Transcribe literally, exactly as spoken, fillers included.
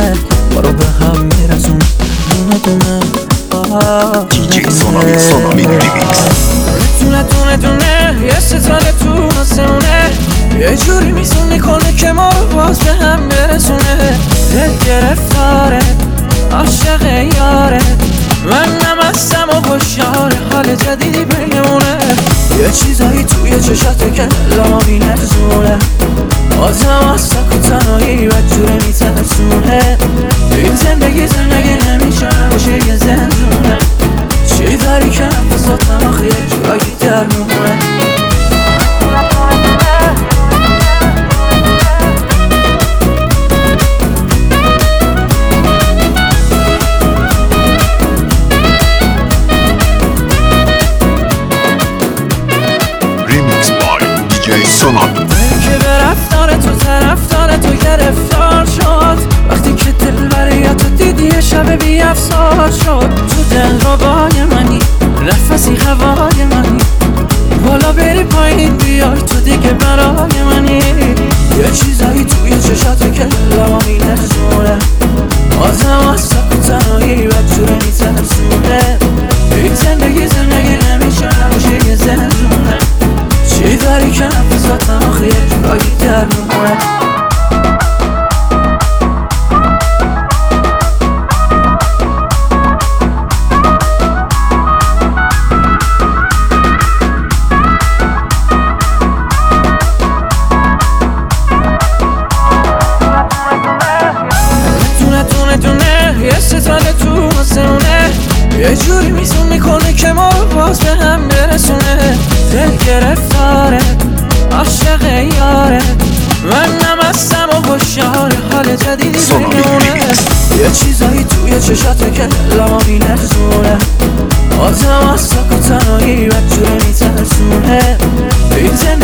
برو به هم میرسون دونه دونه. دیجی سونامی سونامی ریمیکس. دونه دونه دونه یه ستاره تو آسمونه، یه جوری میزون میکنه که ما رو باز به هم برسونه. دل گرفتاره عاشق یاره، من نمستم و خوشحال حال جدیدی بینمونه. یه چیزایی توی چشاته که لما بی‌نرزونه، آزم از سک و تنهایی بدجوره میترسونه. این زندگی زندگی نمیشه باشه یه زندونه، چی داری که نفساتم آخه یه جورایی درمونه. این که به رفتار تو طرفدار تو گرفتار شد، وقتی که دل بریاتو دیدی یه شب بی افسار شد. تو دل ربای منی، نفسی هوای منی، بالا بری پایین بیای تو دیگه برای منی. یه چیزایی توی چشاته که لما می‌نرسونه، آزم از سک و تنهایی بدجوره میترسونه. این زندگی زندگی نمیشه نباشه یه زندونه، چی داری که نفساتم آخه یه جورایی درمونه. دونه دونه دونه یه ستاره تو آسمونه، یه جوری میزون میکنه که ما رو باز به هم برسونه. دل گرفتاره عاشق یاره، من نمستم و خوشحال حال جدیدی بینمونه. یه چیزایی توی چشاته که لما بی‌نرزونه، آزم از سک و تنهایی بدجوره میترسونه. این